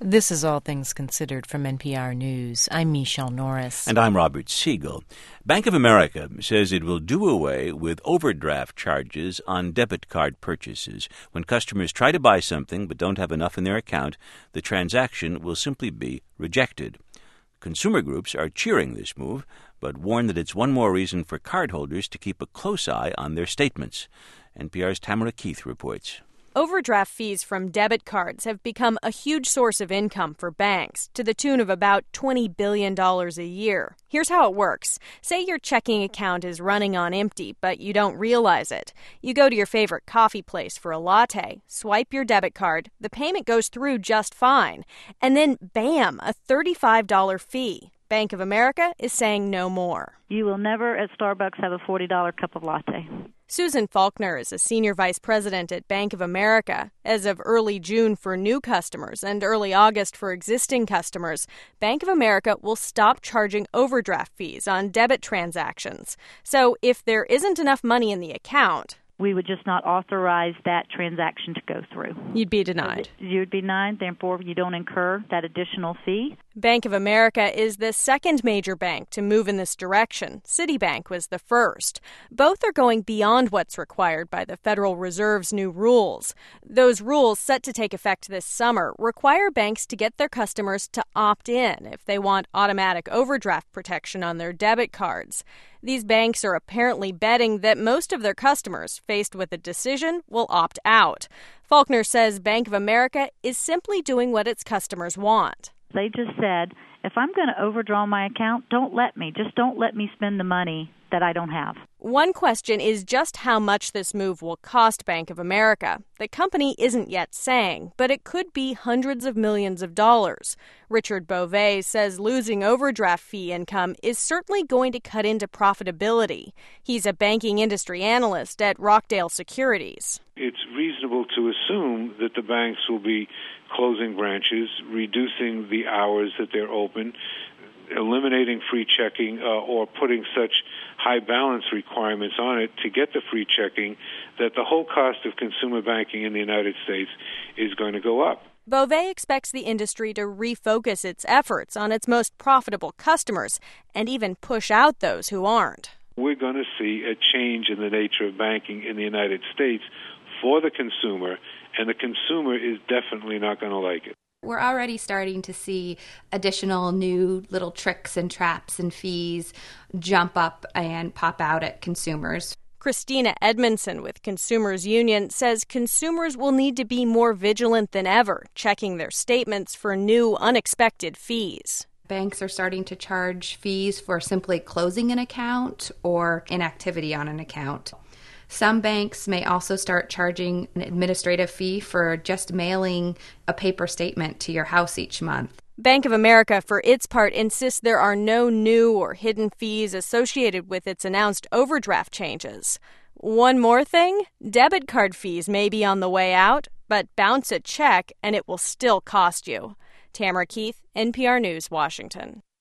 This is All Things Considered from NPR News. I'm Michelle Norris. And I'm Robert Siegel. Bank of America says it will do away with overdraft charges on debit card purchases. When customers try to buy something but don't have enough in their account, the transaction will simply be rejected. Consumer groups are cheering this move, but warn that it's one more reason for cardholders to keep a close eye on their statements. NPR's Tamara Keith reports. Overdraft fees from debit cards have become a huge source of income for banks, to the tune of about $20 billion a year. Here's how it works. Say your checking account is running on empty, but you don't realize it. You go to your favorite coffee place for a latte, swipe your debit card, the payment goes through just fine, and then bam, a $35 fee. Bank of America is saying no more. You will never at Starbucks have a $40 cup of latte. Susan Faulkner is a senior vice president at Bank of America. As of early June for new customers and early August for existing customers, Bank of America will stop charging overdraft fees on debit transactions. So if there isn't enough money in the account, we would just not authorize that transaction to go through. You'd be denied. You'd be denied, therefore you don't incur that additional fee. Bank of America is the second major bank to move in this direction. Citibank was the first. Both are going beyond what's required by the Federal Reserve's new rules. Those rules, set to take effect this summer, require banks to get their customers to opt in if they want automatic overdraft protection on their debit cards. These banks are apparently betting that most of their customers, faced with a decision, will opt out. Faulkner says Bank of America is simply doing what its customers want. They just said, if I'm going to overdraw my account, don't let me. Just don't let me spend the money that I don't have. One question is just how much this move will cost Bank of America. The company isn't yet saying, but it could be hundreds of millions of dollars. Richard Beauvais says losing overdraft fee income is certainly going to cut into profitability. He's a banking industry analyst at Rockdale Securities. It's reasonable to assume that the banks will be closing branches, reducing the hours that they're open, eliminating free checking or putting such high balance requirements on it to get the free checking that the whole cost of consumer banking in the United States is going to go up. Beauvais expects the industry to refocus its efforts on its most profitable customers and even push out those who aren't. We're going to see a change in the nature of banking in the United States for the consumer, and the consumer is definitely not going to like it. We're already starting to see additional new little tricks and traps and fees jump up and pop out at consumers. Christina Edmondson with Consumers Union says consumers will need to be more vigilant than ever, checking their statements for new unexpected fees. Banks are starting to charge fees for simply closing an account or inactivity on an account. Some banks may also start charging an administrative fee for just mailing a paper statement to your house each month. Bank of America, for its part, insists there are no new or hidden fees associated with its announced overdraft changes. One more thing, debit card fees may be on the way out, but bounce a check and it will still cost you. Tamara Keith, NPR News, Washington.